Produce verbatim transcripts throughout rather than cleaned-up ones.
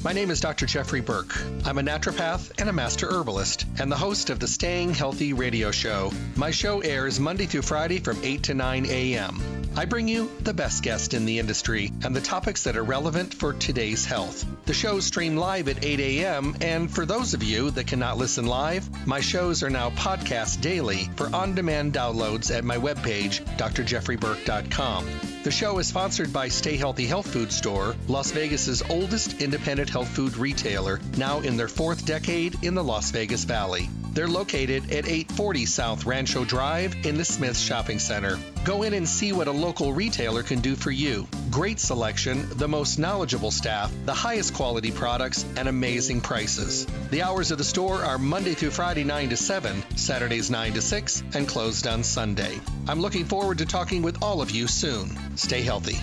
My name is Doctor Jeffrey Burke. I'm a naturopath and a master herbalist, and the host of the Staying Healthy radio show. My show airs Monday through Friday from eight to nine a.m. I bring you the best guest in the industry and the topics that are relevant for today's health. The shows stream live at eight a.m., and for those of you that cannot listen live, my shows are now podcast daily for on-demand downloads at my webpage, d r jeffrey burke dot com. The show is sponsored by Stay Healthy Health Food Store, Las Vegas's oldest independent health food retailer, now in their fourth decade in the Las Vegas Valley. They're located at eight forty South Rancho Drive in the Smith Shopping Center. Go in and see what a local retailer can do for you. Great selection, the most knowledgeable staff, the highest quality products, and amazing prices. The hours of the store are Monday through Friday nine to seven, Saturdays nine to six, and closed on Sunday. I'm looking forward to talking with all of you soon. Stay healthy.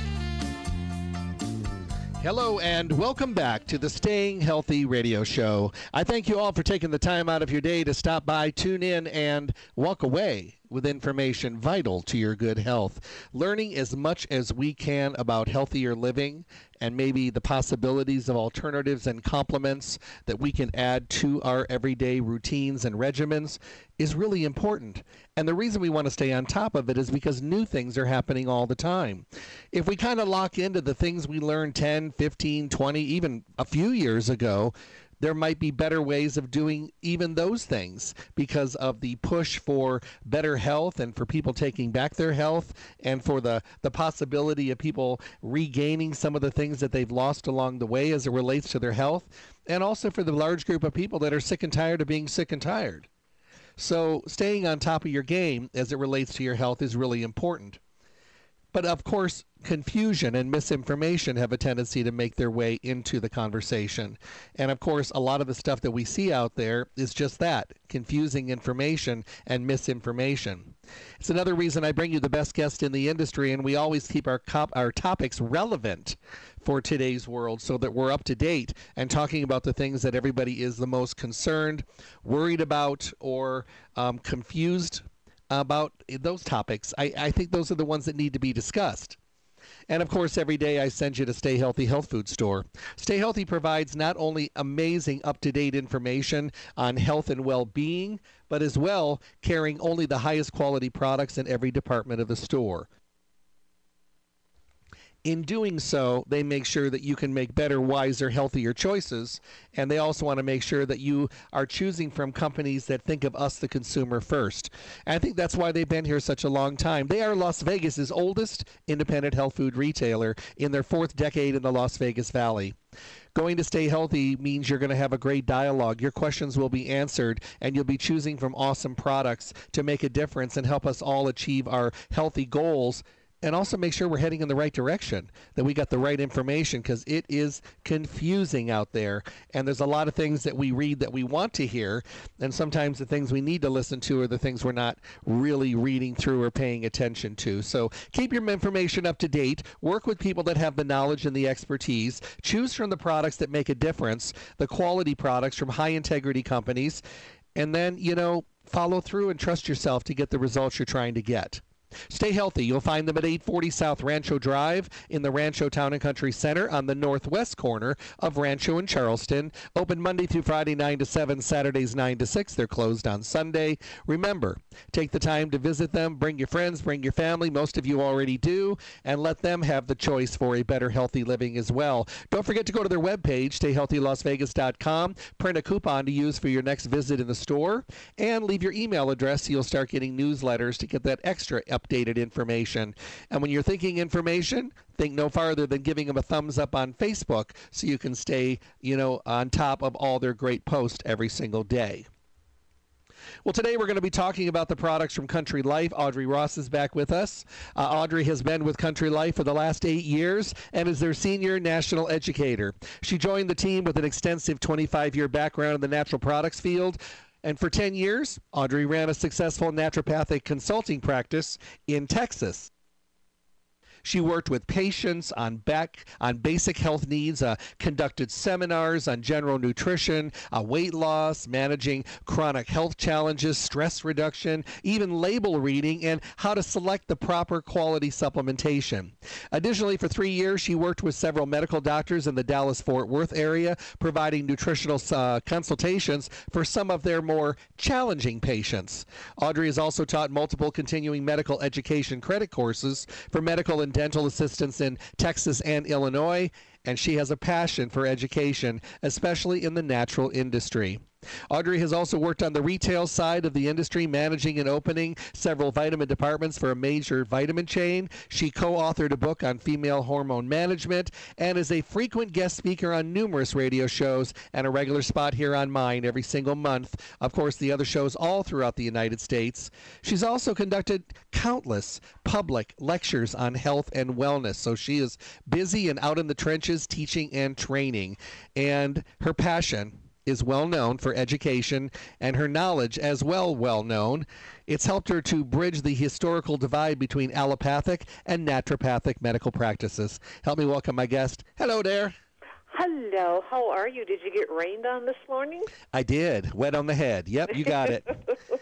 Hello and welcome back to the Staying Healthy radio show. I thank you all for taking the time out of your day to stop by, tune in, and walk away with information vital to your good health. Learning as much as we can about healthier living and maybe the possibilities of alternatives and complements that we can add to our everyday routines and regimens is really important. And the reason we want to stay on top of it is because new things are happening all the time. If we kind of lock into the things we learned ten, fifteen, twenty, even a few years ago, there might be better ways of doing even those things because of the push for better health and for people taking back their health and for the, the possibility of people regaining some of the things that they've lost along the way as it relates to their health, and also for the large group of people that are sick and tired of being sick and tired. So staying on top of your game as it relates to your health is really important. But of course, confusion and misinformation have a tendency to make their way into the conversation. And of course, a lot of the stuff that we see out there is just that, confusing information and misinformation. It's another reason I bring you the best guest in the industry, and we always keep our, cop- our topics relevant for today's world so that we're up to date and talking about the things that everybody is the most concerned, worried about, or um, confused about those topics. I, I think those are the ones that need to be discussed. And of course, every day I send you to Stay Healthy Health Food Store. Stay Healthy provides not only amazing up-to-date information on health and well-being, but as well carrying only the highest quality products in every department of the store. In doing so, they make sure that you can make better, wiser, healthier choices, and they also want to make sure that you are choosing from companies that think of us, the consumer, first. And I think that's why they've been here such a long time. They are Las Vegas's oldest independent health food retailer in their fourth decade in the Las Vegas Valley. Going to Stay Healthy means you're going to have a great dialogue. Your questions will be answered, and you'll be choosing from awesome products to make a difference and help us all achieve our healthy goals, and also make sure we're heading in the right direction, that we got the right information, because it is confusing out there. And there's a lot of things that we read that we want to hear, and sometimes the things we need to listen to are the things we're not really reading through or paying attention to. So keep your information up to date. Work with people that have the knowledge and the expertise. Choose from the products that make a difference, the quality products from high-integrity companies, and then, you know, follow through and trust yourself to get the results you're trying to get. Stay Healthy. You'll find them at eight forty South Rancho Drive in the Rancho Town and Country Center on the northwest corner of Rancho and Charleston. Open Monday through Friday nine to seven, Saturdays nine to six. They're closed on Sunday. Remember, take the time to visit them. Bring your friends, bring your family. Most of you already do. And let them have the choice for a better healthy living as well. Don't forget to go to their webpage, stay healthy las vegas dot com. Print a coupon to use for your next visit in the store. And leave your email address so you'll start getting newsletters to get that extra updated information. And when you're thinking information, think no farther than giving them a thumbs up on Facebook so you can stay, you know, on top of all their great posts every single day. Well, today we're going to be talking about the products from Country Life. Audrey Ross is back with us. Uh, Audrey has been with Country Life for the last eight years and is their senior national educator. She joined the team with an extensive twenty-five year background in the natural products field. And for ten years, Audrey ran a successful naturopathic consulting practice in Texas. She worked with patients on back on basic health needs, uh, conducted seminars on general nutrition, uh, weight loss, managing chronic health challenges, stress reduction, even label reading, and how to select the proper quality supplementation. Additionally, for three years, she worked with several medical doctors in the Dallas-Fort Worth area, providing nutritional uh, consultations for some of their more challenging patients. Audrey has also taught multiple continuing medical education credit courses for medical and dental assistants in Texas and Illinois, and she has a passion for education, especially in the natural industry. Audrey has also worked on the retail side of the industry, managing and opening several vitamin departments for a major vitamin chain. She co-authored a book on female hormone management and is a frequent guest speaker on numerous radio shows and a regular spot here on mine every single month. Of course, the other shows all throughout the United States. She's also conducted countless public lectures on health and wellness, so she is busy and out in the trenches teaching and training. And her passion is well known for education, and her knowledge as well well known. It's helped her to bridge the historical divide between allopathic and naturopathic medical practices. Help me welcome my guest. Hello there. Hello, how are you? Did you get rained on this morning? I did. Wet on the head. Yep, you got it.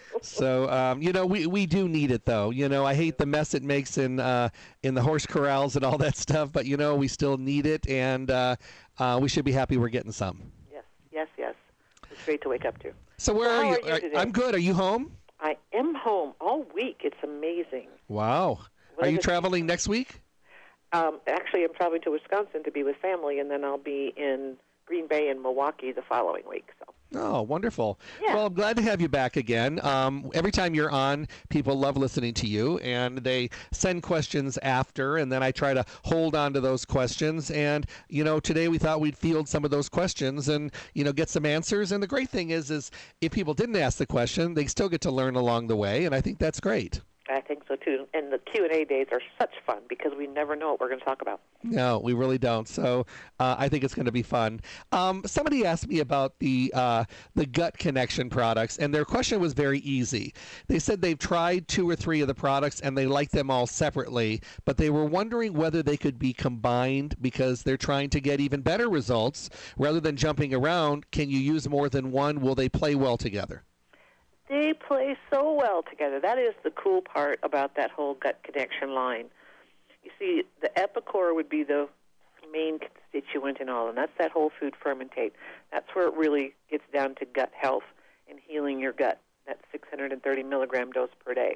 So, um, you know, we, we do need it, though. You know, I hate the mess it makes in uh, in the horse corrals and all that stuff, but, you know, we still need it, and uh, uh, we should be happy we're getting some. Yes, yes. It's great to wake up to. So where so are you? Are you today? I'm good. Are you home? I am home all week. It's amazing. Wow. What are you it? traveling next week? Um, actually, I'm traveling to Wisconsin to be with family, and then I'll be in Green Bay and Milwaukee the following week. So. Oh, wonderful. Yeah. Well, I'm glad to have you back again. Um, every time you're on, people love listening to you, and they send questions after, and then I try to hold on to those questions. And, you know, today we thought we'd field some of those questions and, you know, get some answers. And the great thing is, is if people didn't ask the question, they still get to learn along the way, and I think that's great. I think so, too. And the Q and A days are such fun because we never know what we're going to talk about. No, we really don't. So uh, I think it's going to be fun. Um, somebody asked me about the uh, the Gut Connection products, and their question was very easy. They said they've tried two or three of the products, and they like them all separately, but they were wondering whether they could be combined because they're trying to get even better results. Rather than jumping around, can you use more than one? Will they play well together? They play so well together. That is the cool part about that whole Gut Connection line. You see, the Epicor would be the main constituent in all, and that's that whole food fermentate. That's where it really gets down to gut health and healing your gut. That's six hundred thirty milligram dose per day.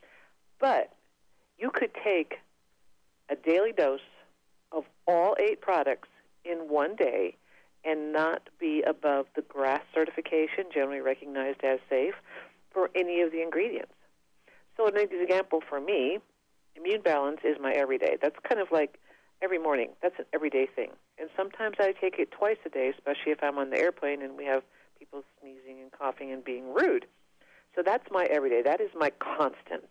But you could take a daily dose of all eight products in one day and not be above the GRAS certification, generally recognized as safe, for any of the ingredients. So an example for me, Immune Balance is my everyday. That's kind of like every morning. That's an everyday thing. And sometimes I take it twice a day, especially if I'm on the airplane and we have people sneezing and coughing and being rude. So that's my everyday. That is my constant.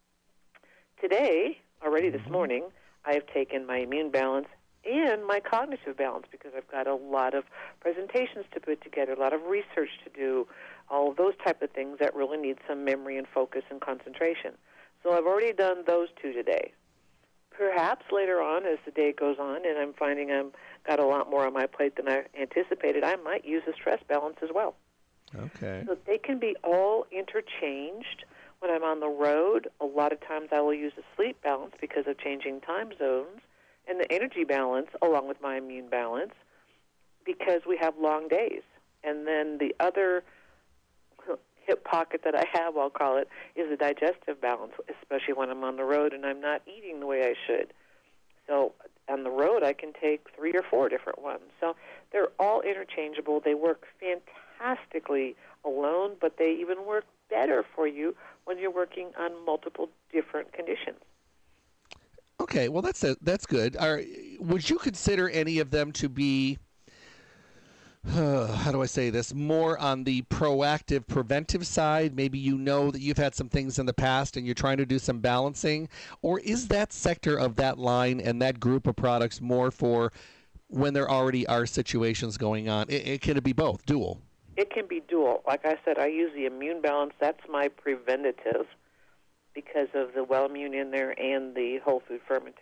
Today, already this morning, I have taken my Immune Balance and my Cognitive Balance because I've got a lot of presentations to put together, a lot of research to do, all of those type of things that really need some memory and focus and concentration. So I've already done those two today. Perhaps later on, as the day goes on, and I'm finding I've got a lot more on my plate than I anticipated, I might use a Stress Balance as well. Okay. So they can be all interchanged. When I'm on the road, a lot of times I will use a Sleep Balance because of changing time zones, and the Energy Balance along with my Immune Balance because we have long days. And then the other hip pocket that I have, I'll call it, is the Digestive Balance, especially when I'm on the road and I'm not eating the way I should. So on the road, I can take three or four different ones. So they're all interchangeable. They work fantastically alone, but they even work better for you when you're working on multiple different conditions. Okay, well that's a, that's good. Are, would you consider any of them to be, uh, how do I say this, more on the proactive, preventive side? Maybe you know that you've had some things in the past and you're trying to do some balancing, or is that sector of that line and that group of products more for when there already are situations going on? It, it can it be both, dual? It can be dual. Like I said, I use the Immune Balance. That's my preventative, because of the Well Immune in there and the whole food fermentate.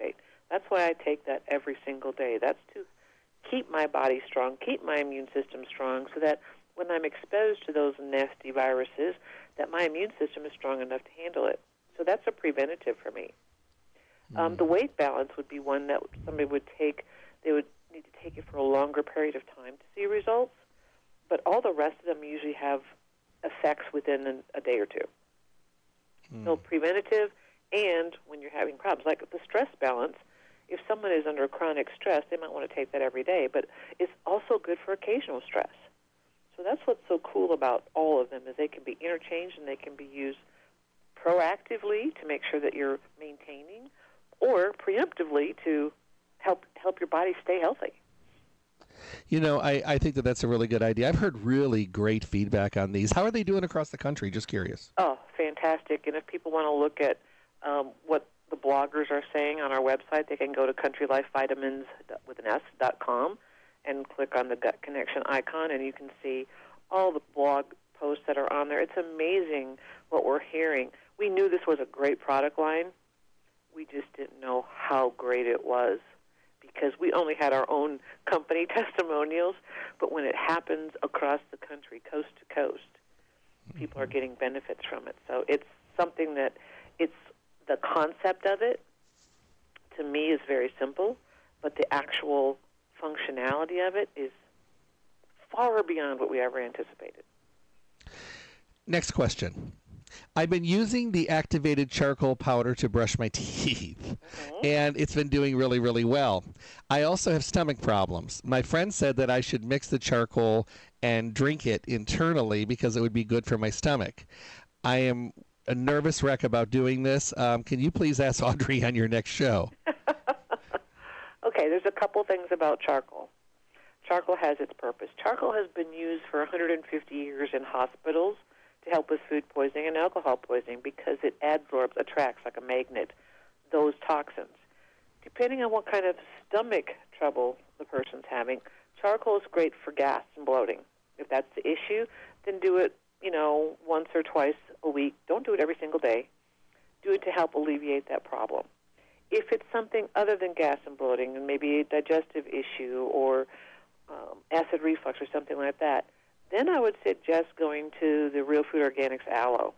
That's why I take that every single day. That's to keep my body strong, keep my immune system strong, so that when I'm exposed to those nasty viruses, that my immune system is strong enough to handle it. So that's a preventative for me. Mm. Um, the weight balance would be one that somebody would take. They would need to take it for a longer period of time to see results, but all the rest of them usually have effects within a day or two. Mm. So preventative, and when you're having problems, like the stress balance, if someone is under chronic stress, they might want to take that every day, but it's also good for occasional stress. So that's what's so cool about all of them, is they can be interchanged and they can be used proactively to make sure that you're maintaining, or preemptively to help help your body stay healthy. You know, I, I think that that's a really good idea. I've heard really great feedback on these. How are they doing across the country? Just curious. Oh, fantastic. And if people want to look at um, what the bloggers are saying on our website, they can go to country life vitamins with an S dot com and click on the Gut Connection icon, and you can see all the blog posts that are on there. It's amazing what we're hearing. We knew this was a great product line. We just didn't know how great it was, because we only had our own company testimonials. But when it happens across the country, coast to coast, mm-hmm. people are getting benefits from it. So it's something that it's the concept of it, to me, is very simple, but the actual functionality of it is far beyond what we ever anticipated. Next question. I've been using the activated charcoal powder to brush my teeth, mm-hmm. and it's been doing really, really well. I also have stomach problems. My friend said that I should mix the charcoal and drink it internally because it would be good for my stomach. I am a nervous wreck about doing this. Um, can you please ask Audrey on your next show? Okay, there's a couple things about charcoal. Charcoal has its purpose. Charcoal has been used for one hundred fifty years in hospitals to help with food poisoning and alcohol poisoning, because it adsorbs, attracts like a magnet, those toxins. Depending on what kind of stomach trouble the person's having, charcoal is great for gas and bloating. If that's the issue, then do it, you know, once or twice a week. Don't do it every single day. Do it to help alleviate that problem. If it's something other than gas and bloating, and maybe a digestive issue or um, acid reflux or something like that, then I would suggest going to the Real Food Organics Aloe.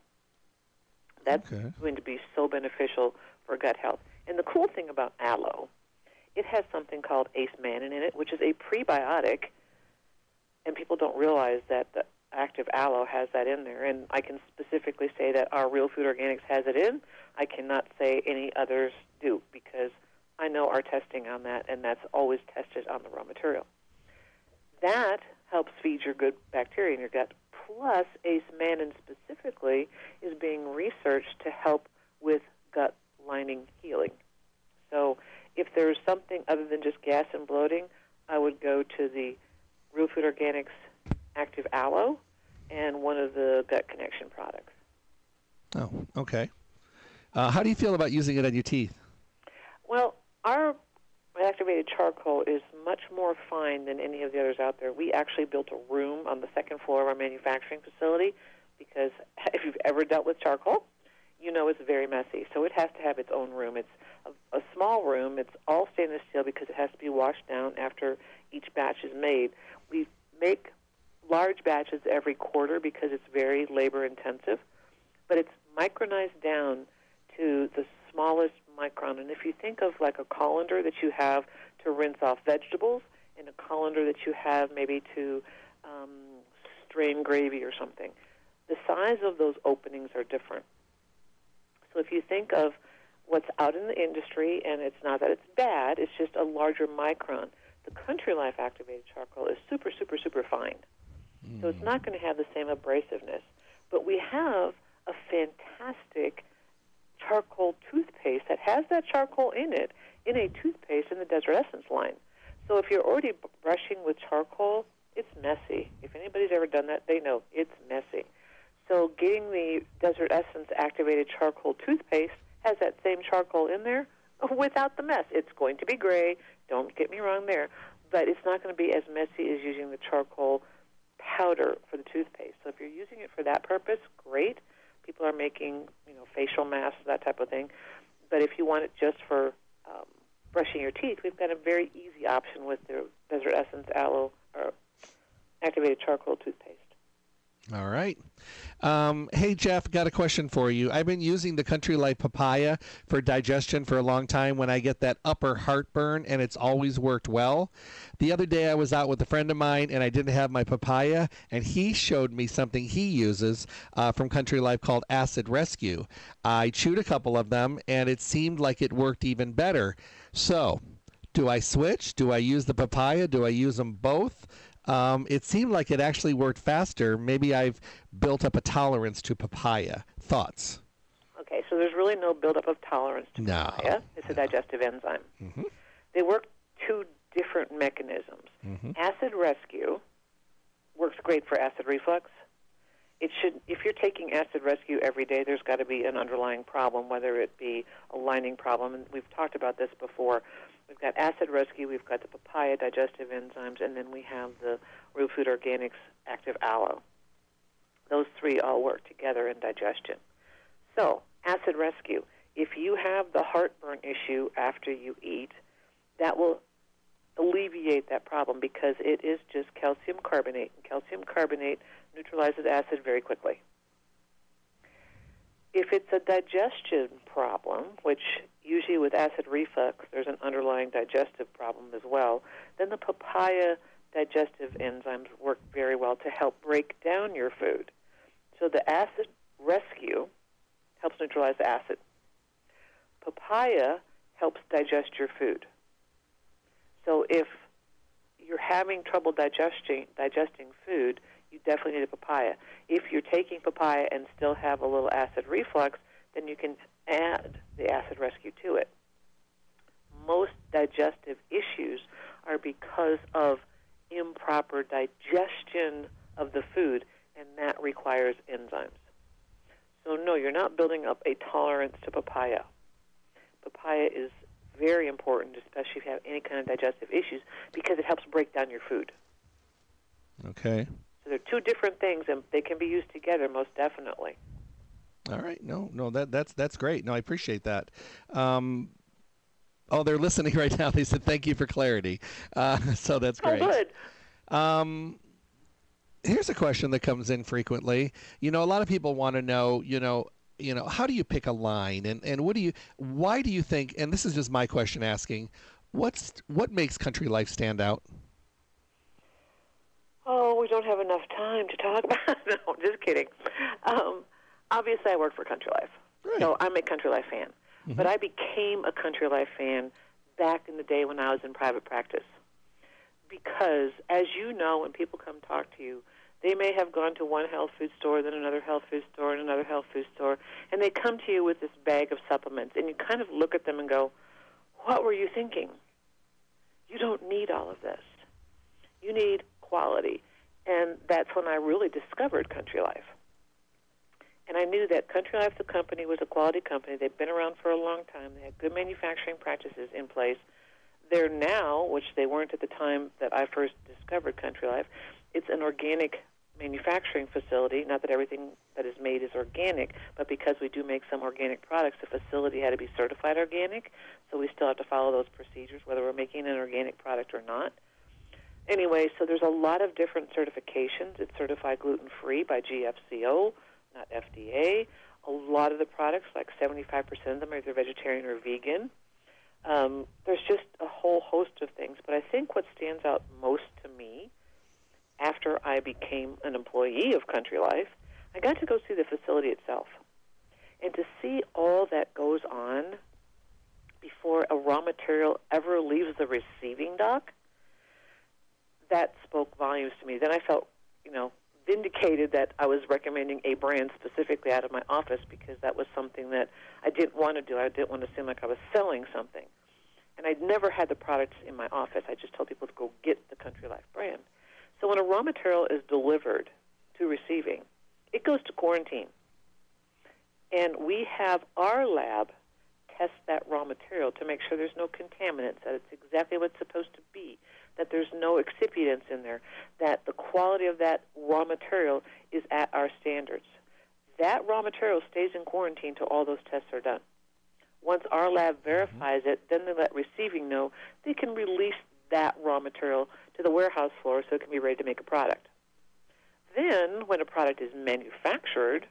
That's okay. going to be so beneficial for gut health. And the cool thing about aloe, it has something called acemannan in it, which is a prebiotic, and people don't realize that the active aloe has that in there. And I can specifically say that our Real Food Organics has it in. I cannot say any others do, because I know our testing on that, and that's always tested on the raw material. That helps feed your good bacteria in your gut. Plus, acemannan specifically is being researched to help with gut lining healing. So if there's something other than just gas and bloating, I would go to the Real Food Organics Active Aloe and one of the Gut Connection products. Oh, okay. Uh, how do you feel about using it on your teeth? Well, our activated charcoal is much more fine than any of the others out there. We actually built a room on the second floor of our manufacturing facility, because if you've ever dealt with charcoal, you know it's very messy. So it has to have its own room. It's a, a small room. It's all stainless steel because it has to be washed down after each batch is made. We make large batches every quarter because it's very labor intensive, but it's micronized down to the smallest micron. And if you think of like a colander that you have to rinse off vegetables, and a colander that you have maybe to um, strain gravy or something, the size of those openings are different. So if you think of what's out in the industry, and it's not that it's bad, it's just a larger micron. The Country Life activated charcoal is super, super, super fine. Mm. So it's not going to have the same abrasiveness. But we have a fantastic charcoal toothpaste that has that charcoal in it, in a toothpaste in the Desert Essence line. So if you're already b- brushing with charcoal, it's messy. If anybody's ever done that, they know it's messy. So getting the Desert Essence activated charcoal toothpaste has that same charcoal in there without the mess. It's going to be gray, don't get me wrong there, but it's not going to be as messy as using the charcoal powder for the toothpaste. So if you're using it for that purpose, great. People are making, you know, facial masks, that type of thing. But if you want it just for um, brushing your teeth, we've got a very easy option with the Desert Essence Aloe or activated charcoal toothpaste. All right. Um, hey, Jeff, got a question for you. I've been using the Country Life Papaya for digestion for a long time when I get that upper heartburn, and it's always worked well. The other day I was out with a friend of mine, and I didn't have my papaya, and he showed me something he uses uh, from Country Life called Acid Rescue. I chewed a couple of them, and it seemed like it worked even better. So, do I switch? Do I use the papaya? Do I use them both? Um, it seemed like it actually worked faster. Maybe I've built up a tolerance to papaya. Thoughts? Okay, so there's really no buildup of tolerance to no. papaya. It's a digestive enzyme. Mm-hmm. They work two different mechanisms. Mm-hmm. Acid Rescue works great for acid reflux. It should, if you're taking Acid Rescue every day, there's got to be an underlying problem, whether it be a lining problem. And we've talked about this before. We've got Acid Rescue, we've got the papaya digestive enzymes, and then we have the Real Food Organics Active Aloe. Those three all work together in digestion. So, Acid Rescue, if you have the heartburn issue after you eat, that will alleviate that problem because it is just calcium carbonate. And calcium carbonate neutralizes acid very quickly. If it's a digestion problem, which usually with acid reflux there's an underlying digestive problem as well, then the papaya digestive enzymes work very well to help break down your food. So the Acid Rescue helps neutralize the acid. Papaya helps digest your food. So if you're having trouble digesting digesting food, you definitely need a papaya. If you're taking papaya and still have a little acid reflux, then you can add the Acid Rescue to it. Most digestive issues are because of improper digestion of the food, and that requires enzymes. So no, you're not building up a tolerance to papaya. Papaya is very important, especially if you have any kind of digestive issues, because it helps break down your food. Okay. So they're two different things, and they can be used together most definitely. All right. No, no, that that's that's great. No, I appreciate that. Um, oh, they're listening right now. They said thank you for clarity. Uh, so that's great. Oh, good. Um, here's a question that comes in frequently. You know, a lot of people want to know, you know, you know, how do you pick a line, and, and what do you, why do you think, and this is just my question asking, what's what makes Country Life stand out? Oh, we don't have enough time to talk about it. No, just kidding. Um, obviously, I work for Country Life, Right. so I'm a Country Life fan. Mm-hmm. But I became a Country Life fan back in the day when I was in private practice. Because, as you know, when people come talk to you, they may have gone to one health food store, then another health food store, and another health food store, and they come to you with this bag of supplements, and you kind of look at them and go, what were you thinking? You don't need all of this. You need quality. And that's when I really discovered Country Life. And I knew that Country Life, the company, was a quality company. They've been around for a long time. They had good manufacturing practices in place. They're now, which they weren't at the time that I first discovered Country Life, it's an organic manufacturing facility. Not that everything that is made is organic, but because we do make some organic products, the facility had to be certified organic, so we still have to follow those procedures, whether we're making an organic product or not. Anyway, so there's a lot of different certifications. It's certified gluten-free by G F C O, not F D A. A lot of the products, like seventy-five percent of them, are either vegetarian or vegan. Um, there's just a whole host of things. But I think what stands out most to me after I became an employee of Country Life, I got to go see the facility itself. And to see all that goes on before a raw material ever leaves the receiving dock, that spoke volumes to me. Then I felt, you know, vindicated that I was recommending a brand specifically out of my office because that was something that I didn't want to do. I didn't want to seem like I was selling something. And I'd never had the products in my office. I just told people to go get the Country Life brand. So when a raw material is delivered to receiving, it goes to quarantine. And we have our lab test that raw material to make sure there's no contaminants, that it's exactly what it's supposed to be, that there's no excipients in there, that the quality of that raw material is at our standards. That raw material stays in quarantine till all those tests are done. Once our lab verifies mm-hmm. it, then they let receiving know they can release that raw material to the warehouse floor so it can be ready to make a product. Then, when a product is manufactured,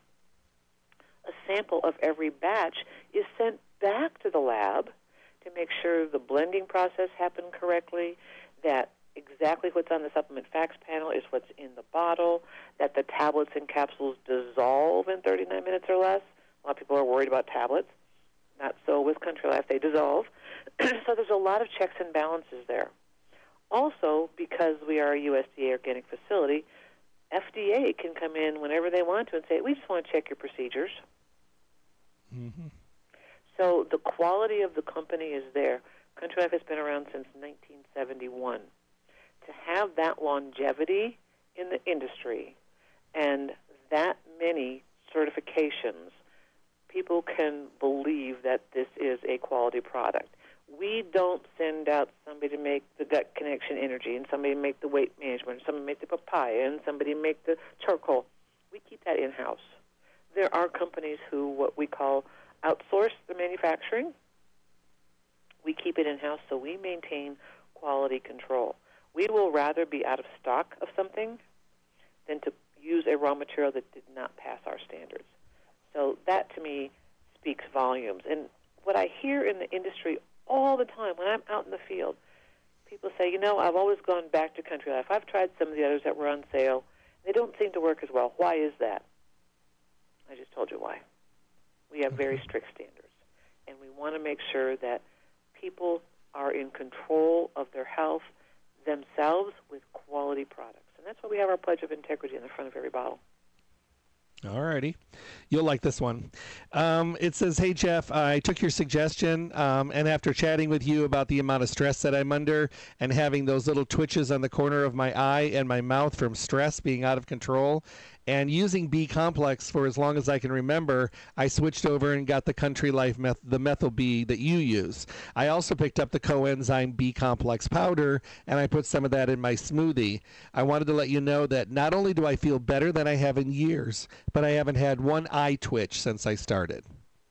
a sample of every batch is sent back to the lab to make sure the blending process happened correctly, that exactly what's on the supplement facts panel is what's in the bottle, that the tablets and capsules dissolve in thirty-nine minutes or less. A lot of people are worried about tablets. Not so with Country Life, they dissolve. So there's a lot of checks and balances there. Also, because we are a U S D A organic facility, F D A can come in whenever they want to and say, we just want to check your procedures. Mm-hmm. So the quality of the company is there. Country Life has been around since nineteen seventy-one. To have that longevity in the industry and that many certifications, people can believe that this is a quality product. We don't send out somebody to make the gut connection energy and somebody to make the weight management, somebody to make the papaya, and somebody to make the charcoal. We keep that in-house. There are companies who, what we call, outsource the manufacturing. We keep it in-house, so we maintain quality control. We will rather be out of stock of something than to use a raw material that did not pass our standards. So that, to me, speaks volumes. And what I hear in the industry all the time when I'm out in the field, people say, you know, I've always gone back to Country Life. I've tried some of the others that were on sale. They don't seem to work as well. Why is that? I just told you why. We have very strict standards, and we want to make sure that people are in control of their health themselves with quality products. And that's why we have our Pledge of Integrity in the front of every bottle. All righty. You'll like this one. Um, it says, hey, Jeff, I took your suggestion, um, and after chatting with you about the amount of stress that I'm under and having those little twitches on the corner of my eye and my mouth from stress being out of control, and using B-complex for as long as I can remember, I switched over and got the Country Life, meth- the methyl B that you use. I also picked up the coenzyme B-complex powder, and I put some of that in my smoothie. I wanted to let you know that not only do I feel better than I have in years, but I haven't had one eye twitch since I started.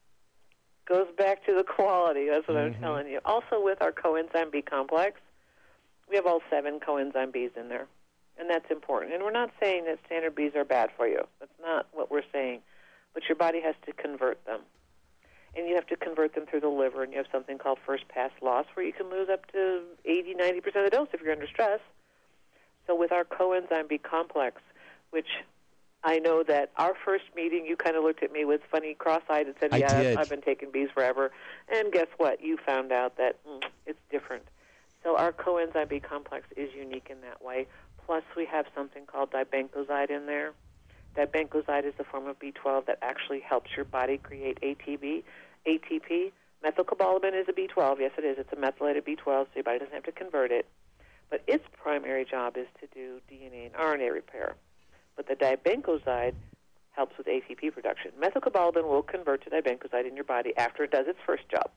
Goes back to the quality. That's what mm-hmm. I'm telling you. Also, with our coenzyme B-complex, we have all seven coenzyme Bs in there. And that's important. And we're not saying that standard Bs are bad for you. That's not what we're saying. But your body has to convert them. And you have to convert them through the liver, and you have something called first-pass loss where you can lose up to eighty, ninety percent of the dose if you're under stress. So with our coenzyme B complex, which I know that our first meeting, you kind of looked at me with funny cross-eyed and said, I yeah, did. I've been taking Bs forever. And guess what? You found out that mm, it's different. So our coenzyme B complex is unique in that way. Plus, we have something called dibencoxide in there. Dibencoxide is the form of B twelve that actually helps your body create A T P. A T P, methylcobalamin is a B twelve. Yes, it is. It's a methylated B twelve, so your body doesn't have to convert it. But its primary job is to do D N A and R N A repair. But the dibencoxide helps with A T P production. Methylcobalamin will convert to dibencoxide in your body after it does its first job.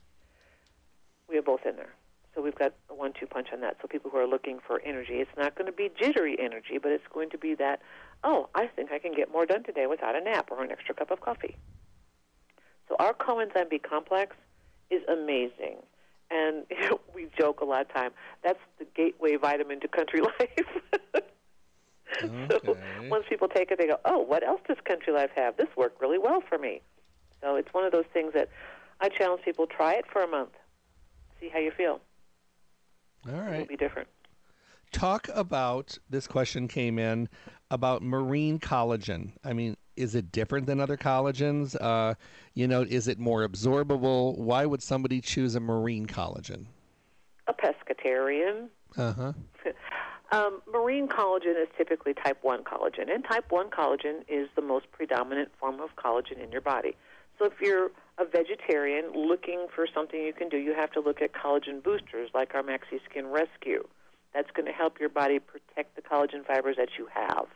We have both in there. So we've got a one two punch on that. So people who are looking for energy, it's not going to be jittery energy, but it's going to be that, oh, I think I can get more done today without a nap or an extra cup of coffee. So our coenzyme B complex is amazing. And you know, we joke a lot of time, that's the gateway vitamin to Country Life. Okay. So once people take it, they go, oh, what else does Country Life have? This worked really well for me. So it's one of those things that I challenge people, try it for a month. See how you feel. All right. It'll be different. Talk about, this question came in, about marine collagen. I mean, is it different than other collagens? Uh, you know, is it more absorbable? Why would somebody choose a marine collagen? A pescatarian. Uh-huh. um, marine collagen is typically type one collagen, and type one collagen is the most predominant form of collagen in your body. So if you're a vegetarian looking for something you can do, you have to look at collagen boosters like our Maxi Skin Rescue. That's going to help your body protect the collagen fibers that you have.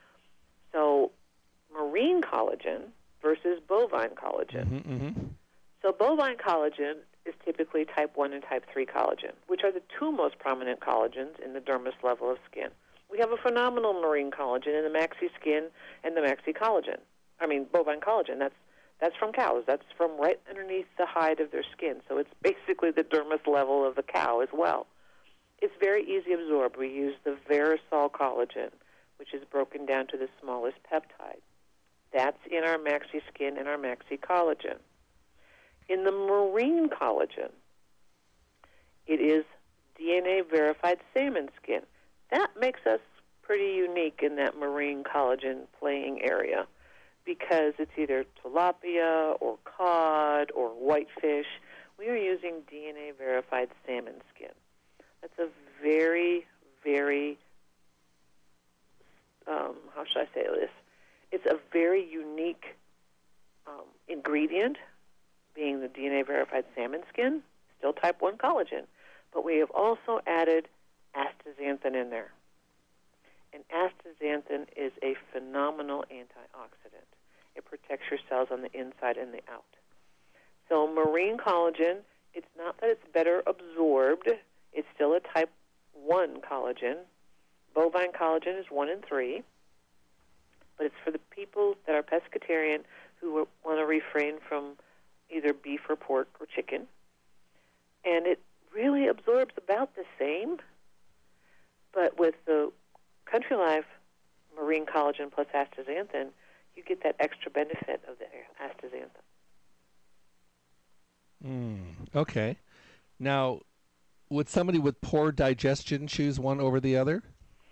So marine collagen versus bovine collagen. Mm-hmm, mm-hmm. So bovine collagen is typically type one and type three collagen, which are the two most prominent collagens in the dermis level of skin. We have a phenomenal marine collagen in the Maxi Skin and the Maxi Collagen. I mean, bovine collagen. That's That's from cows. That's from right underneath the hide of their skin. So it's basically the dermis level of the cow as well. It's very easy absorbed. We use the Verisol collagen, which is broken down to the smallest peptide. That's in our Maxi Skin and our Maxi Collagen. In the marine collagen, it is D N A-verified salmon skin. That makes us pretty unique in that marine collagen playing area, because it's either tilapia or cod or whitefish. We are using D N A-verified salmon skin. That's a very, very, um, how should I say this? It's a very unique um, ingredient, being the D N A-verified salmon skin, still type one collagen. But we have also added astaxanthin in there. And astaxanthin is a phenomenal antioxidant. It protects your cells on the inside and the out. So marine collagen, it's not that it's better absorbed. It's still a type one collagen. Bovine collagen is one and three. But it's for the people that are pescatarian who want to refrain from either beef or pork or chicken. And it really absorbs about the same. But with the Country Life Marine Collagen plus astaxanthin, you get that extra benefit of the astaxanthin. Mm, okay. Now, would somebody with poor digestion choose one over the other?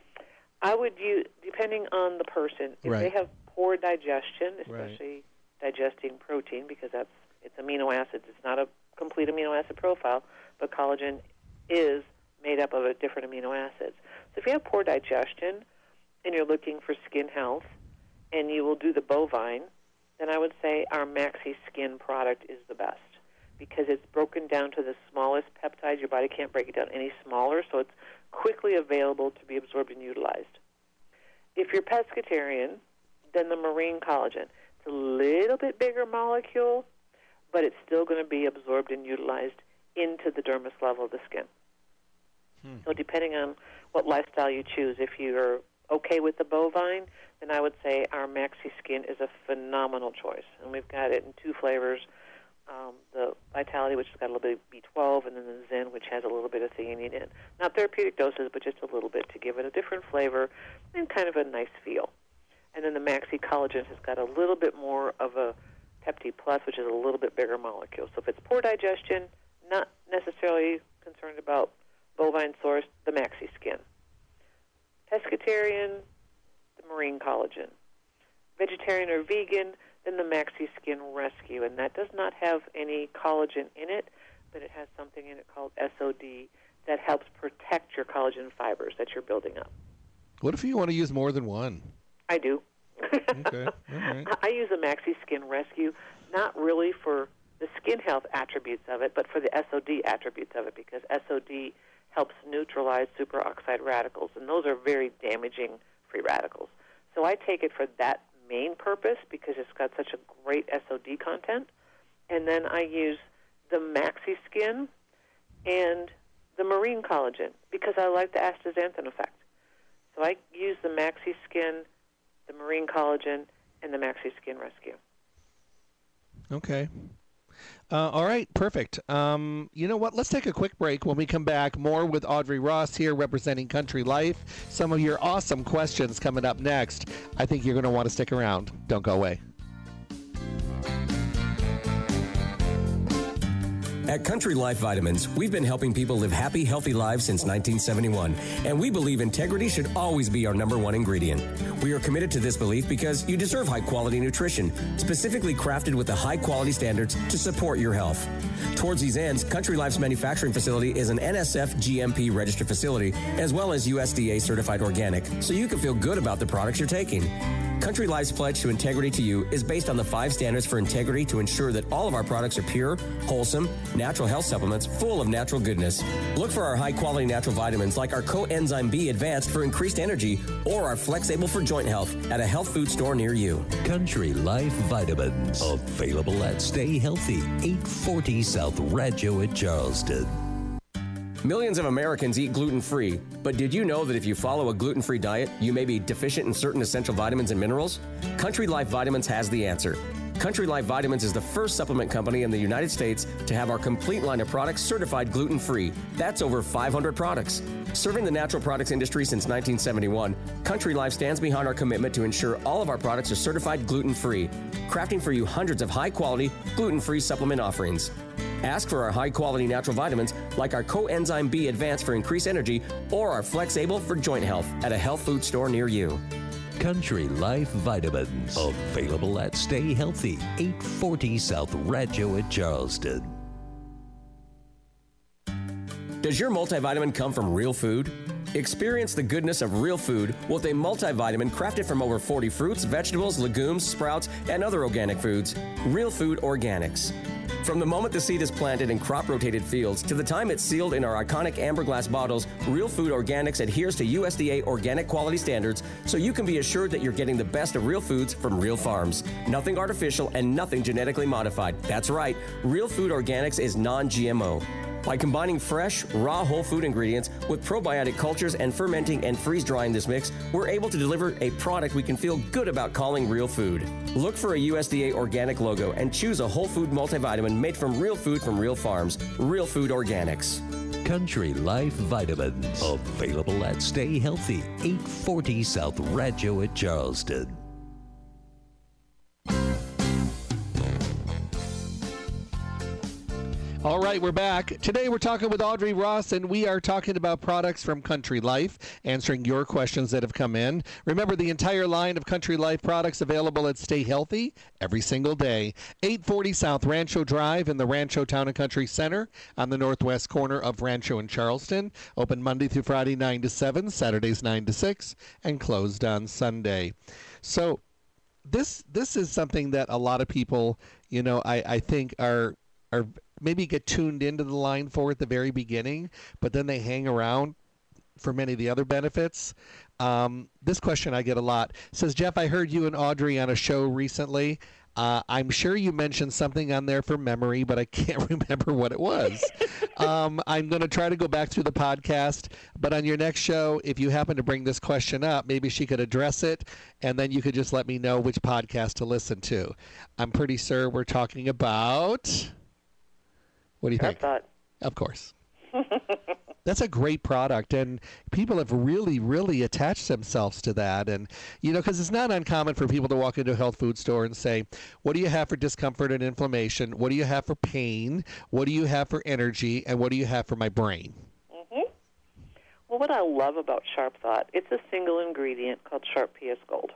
I would use, depending on the person. If right. they have poor digestion, especially right. digesting protein, because that's it's amino acids. It's not a complete amino acid profile, but collagen is made up of a different amino acids. So if you have poor digestion and you're looking for skin health, and you will do the bovine, then I would say our Maxi Skin product is the best, because it's broken down to the smallest peptides. Your body can't break it down any smaller, so it's quickly available to be absorbed and utilized. If you're pescatarian, then the marine collagen. It's a little bit bigger molecule, but it's still going to be absorbed and utilized into the dermis level of the skin. Hmm. So depending on what lifestyle you choose, if you're okay with the bovine, then I would say our Maxi Skin is a phenomenal choice. And we've got it in two flavors, um, the Vitality, which has got a little bit of B twelve, and then the Zen, which has a little bit of theanine in. Not therapeutic doses, but just a little bit to give it a different flavor and kind of a nice feel. And then the Maxi Collagen has got a little bit more of a Pepti Plus, which is a little bit bigger molecule. So if it's poor digestion, not necessarily concerned about bovine source, the Maxi Skin. Pescatarian, the Marine Collagen. Vegetarian or vegan, then the Maxi Skin Rescue. And that does not have any collagen in it, but it has something in it called S O D that helps protect your collagen fibers that you're building up. What if you want to use more than one? I do. Okay. All right. I use a Maxi Skin Rescue, not really for the skin health attributes of it, but for the S O D attributes of it, because S O D helps neutralize superoxide radicals, and those are very damaging free radicals. So I take it for that main purpose because it's got such a great S O D content. And then I use the Maxi Skin and the Marine Collagen because I like the astaxanthin effect. So I use the Maxi Skin, the Marine Collagen, and the Maxi Skin Rescue. Okay. Uh, all right, perfect. Um, you know what? Let's take a quick break. When we come back, more with Audrey Ross here representing Country Life. Some of your awesome questions coming up next. I think you're going to want to stick around. Don't go away. At Country Life Vitamins, we've been helping people live happy, healthy lives since nineteen seventy-one, and we believe integrity should always be our number one ingredient. We are committed to this belief because you deserve high-quality nutrition, specifically crafted with the high-quality standards to support your health. Towards these ends, Country Life's manufacturing facility is an N S F G M P registered facility, as well as U S D A certified organic, so you can feel good about the products you're taking. Country Life's pledge to integrity to you is based on the five standards for integrity to ensure that all of our products are pure, wholesome, natural health supplements full of natural goodness. Look for our high-quality natural vitamins like our Coenzyme B Advanced for increased energy or our Flex-Able for joint health at a health food store near you. Country Life Vitamins. Available at Stay Healthy, eight forty South Rancho at Charleston. Millions of Americans eat gluten-free, but did you know that if you follow a gluten-free diet, you may be deficient in certain essential vitamins and minerals? Country Life Vitamins has the answer. Country Life Vitamins is the first supplement company in the United States to have our complete line of products certified gluten-free. That's over five hundred products. Serving the natural products industry since nineteen seventy-one, Country Life stands behind our commitment to ensure all of our products are certified gluten-free, crafting for you hundreds of high-quality, gluten-free supplement offerings. Ask for our high-quality natural vitamins like our Coenzyme B Advanced for increased energy or our Flex-Able for joint health at a health food store near you. Country Life Vitamins. Available at Stay Healthy, eight forty South Radioa at Charleston. Does your multivitamin come from real food? Experience the goodness of real food with a multivitamin crafted from over forty fruits, vegetables, legumes, sprouts, and other organic foods. Real Food Organics. From the moment the seed is planted in crop-rotated fields to the time it's sealed in our iconic amber glass bottles, Real Food Organics adheres to U S D A organic quality standards so you can be assured that you're getting the best of real foods from real farms. Nothing artificial and nothing genetically modified. That's right, Real Food Organics is non G M O. By combining fresh, raw whole food ingredients with probiotic cultures and fermenting and freeze-drying this mix, we're able to deliver a product we can feel good about calling real food. Look for a U S D A organic logo and choose a whole food multivitamin made from real food from real farms. Real Food Organics. Country Life Vitamins. Available at Stay Healthy, eight forty South Radioa at Charleston. All right, we're back. Today we're talking with Audrey Ross, and we are talking about products from Country Life, answering your questions that have come in. Remember, the entire line of Country Life products available at Stay Healthy every single day. eight forty South Rancho Drive in the Rancho Town and Country Center on the northwest corner of Rancho and Charleston. Open Monday through Friday, nine to seven, Saturdays, nine to six, and closed on Sunday. So this this is something that a lot of people, you know, I, I think are are maybe get tuned into the line for at the very beginning, but then they hang around for many of the other benefits. Um, this question I get a lot. It says, Jeff, I heard you and Audrey on a show recently. Uh, I'm sure you mentioned something on there for memory, but I can't remember what it was. um, I'm going to try to go back through the podcast, but on your next show, if you happen to bring this question up, maybe she could address it, and then you could just let me know which podcast to listen to. I'm pretty sure we're talking about... What do you I think? thought. Of course. That's a great product, and people have really, really attached themselves to that. And, you know, because it's not uncommon for people to walk into a health food store and say, what do you have for discomfort and inflammation? What do you have for pain? What do you have for energy? And what do you have for my brain? Mm-hmm. Well, what I love about Sharp Thought, it's a single ingredient called Sharp P S Gold.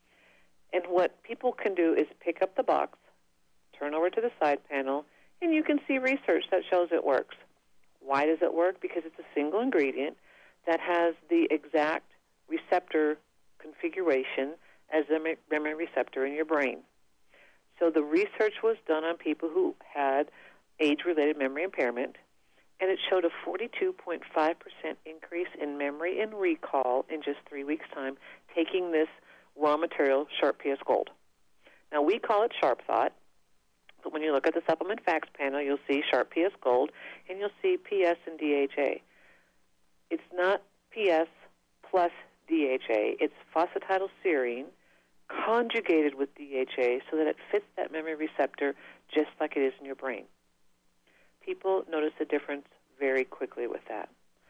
And what people can do is pick up the box, turn over to the side panel, and you can see research that shows it works. Why does it work? Because it's a single ingredient that has the exact receptor configuration as a memory receptor in your brain. So the research was done on people who had age-related memory impairment, and it showed a forty-two point five percent increase in memory and recall in just three weeks' time, taking this raw material, Sharp P S Gold. Now, we call it Sharp Thought. But when you look at the supplement facts panel, you'll see Sharp P S Gold, and you'll see P S and D H A. It's not P S plus D H A. It's phosphatidylserine conjugated with D H A so that it fits that memory receptor just like it is in your brain. People notice a difference very quickly with that.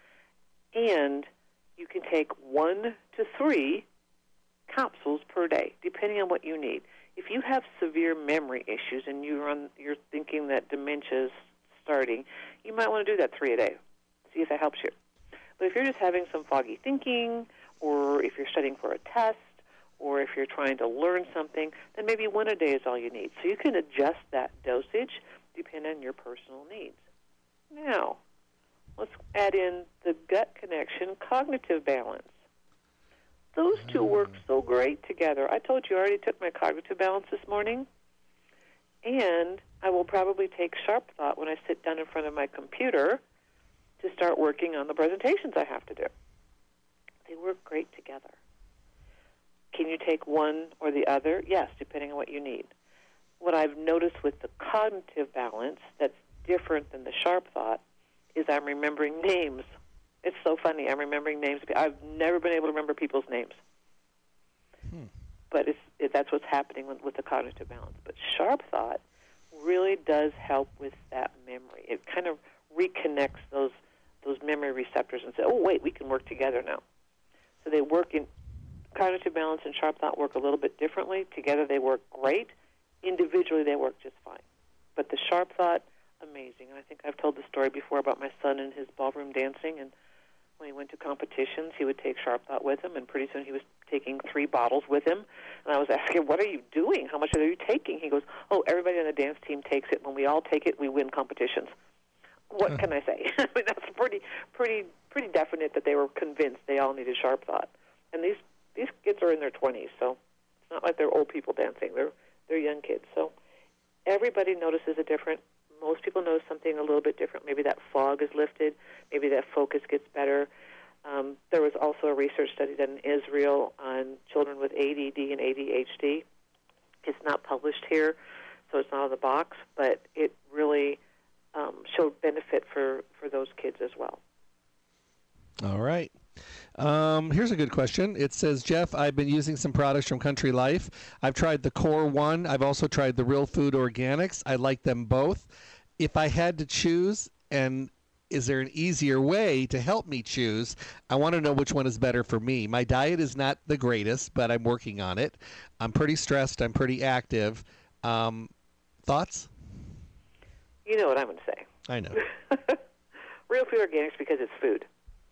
And you can take one to three capsules per day, depending on what you need. If you have severe memory issues and you're, on, you're thinking that dementia is starting, you might want to do that three a day. See if that helps you. But if you're just having some foggy thinking, or if you're studying for a test, or if you're trying to learn something, then maybe one a day is all you need. So you can adjust that dosage depending on your personal needs. Now, let's add in the gut connection, cognitive balance. Those two work so great together. I told you I already took my cognitive balance this morning, and I will probably take Sharp Thought when I sit down in front of my computer to start working on the presentations I have to do. They work great together. Can you take one or the other? Yes, depending on what you need. What I've noticed with the cognitive balance that's different than the Sharp Thought is I'm remembering names. It's so funny. I'm remembering names. I've never been able to remember people's names. Hmm. but it's, it, that's what's happening with, with the cognitive balance. But Sharp Thought really does help with that memory. It kind of reconnects those those memory receptors and say, oh, wait, we can work together now. So they work in cognitive balance and Sharp Thought work a little bit differently. Together they work great. Individually they work just fine. But the Sharp Thought, amazing. And I think I've told the story before about my son and his ballroom dancing, and when he went to competitions, he would take Sharp Thought with him, and pretty soon he was taking three bottles with him. And I was asking, what are you doing? How much are you taking? He goes, oh, everybody on the dance team takes it. When we all take it, we win competitions. What can I say? I mean, that's pretty, pretty, pretty definite that they were convinced they all needed Sharp Thought. And these these kids are in their twenties, so it's not like they're old people dancing. They're they're young kids. So everybody notices a different. Most people notice something a little bit different. Maybe that fog is lifted. Maybe that focus gets better. Um, there was also a research study done in Israel on children with A D D and A D H D. It's not published here, so it's not on the box, but it really um, showed benefit for, for those kids as well. All right. Um, here's a good question. It says, Jeff, I've been using some products from Country Life. I've tried the Core One. I've also tried the Real Food Organics. I like them both. If I had to choose, and is there an easier way to help me choose? I want to know which one is better for me. My diet is not the greatest, but I'm working on it. I'm pretty stressed. I'm pretty active. Um, thoughts? You know what I'm going to say. I know. Real Food Organics because it's food.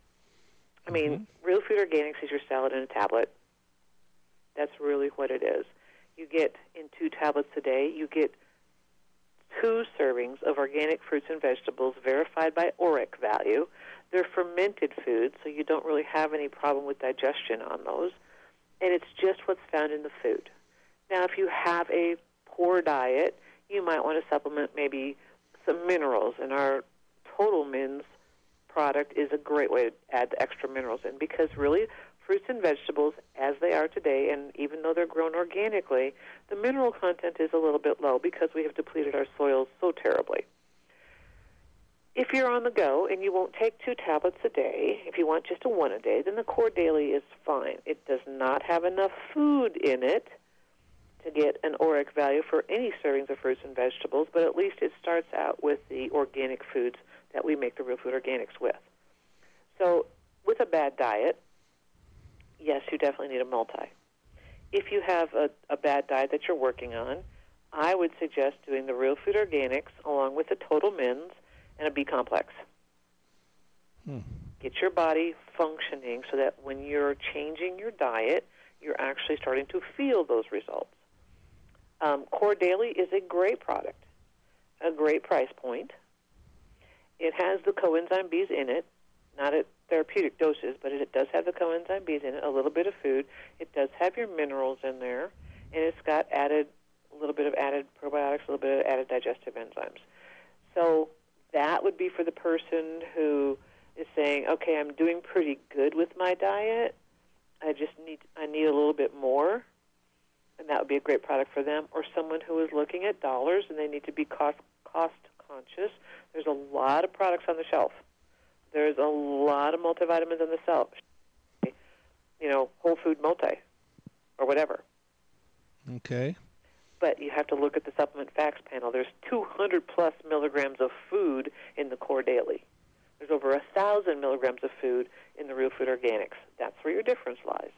I mean, mm-hmm. Real Food Organics is your salad in a tablet. That's really what it is. You get, in two tablets a day, you get two servings of organic fruits and vegetables verified by ORAC value. They're fermented foods, so you don't really have any problem with digestion on those. And it's just what's found in the food. Now, if you have a poor diet, you might want to supplement maybe some minerals. And our Total Mins product is a great way to add the extra minerals in, because really fruits and vegetables, as they are today, and even though they're grown organically, the mineral content is a little bit low because we have depleted our soils so terribly. If you're on the go and you won't take two tablets a day, if you want just a one a day, then the Core Daily is fine. It does not have enough food in it to get an ORAC value for any servings of fruits and vegetables, but at least it starts out with the organic foods that we make the Real Food Organics with. So with a bad diet, yes, you definitely need a multi. If you have a, a bad diet that you're working on, I would suggest doing the Real Food Organics along with the Total Mins and a B-complex. Hmm. Get your body functioning so that when you're changing your diet, you're actually starting to feel those results. Um, Core Daily is a great product, a great price point. It has the coenzyme B's in it, not at therapeutic doses, but it does have the coenzyme B's in it, a little bit of food. It does have your minerals in there, and it's got added a little bit of added probiotics, a little bit of added digestive enzymes. So that would be for the person who is saying, okay, I'm doing pretty good with my diet. I just need I need a little bit more, and that would be a great product for them. Or someone who is looking at dollars and they need to be cost cost conscious. There's a lot of products on the shelf. There's a lot of multivitamins on the shelf. You know, Whole Food Multi or whatever. Okay. But you have to look at the supplement facts panel. There's two hundred plus milligrams of food in the Core Daily. There's over one thousand milligrams of food in the Real Food Organics. That's where your difference lies.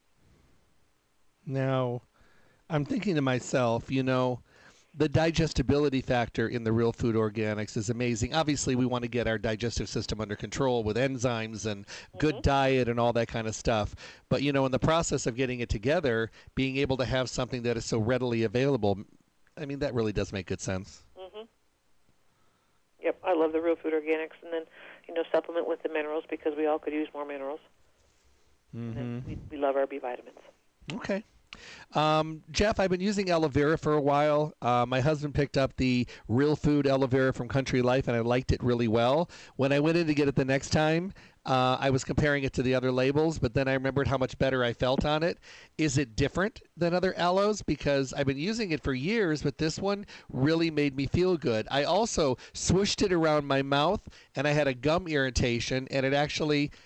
Now, I'm thinking to myself, you know, the digestibility factor in the Real Food Organics is amazing. Obviously, we want to get our digestive system under control with enzymes and mm-hmm. good diet and all that kind of stuff. But, you know, in the process of getting it together, being able to have something that is so readily available, I mean, that really does make good sense. Mm-hmm. Yep, I love the Real Food Organics. And then, you know, supplement with the minerals because we all could use more minerals. Mm-hmm. And we, we love our B vitamins. Okay. Um, Jeff, I've been using aloe vera for a while. Uh, my husband picked up the Real Food aloe vera from Country Life, and I liked it really well. When I went in to get it the next time, uh, I was comparing it to the other labels, but then I remembered how much better I felt on it. Is it different than other aloes? Because I've been using it for years, but this one really made me feel good. I also swished it around my mouth, and I had a gum irritation, and it actually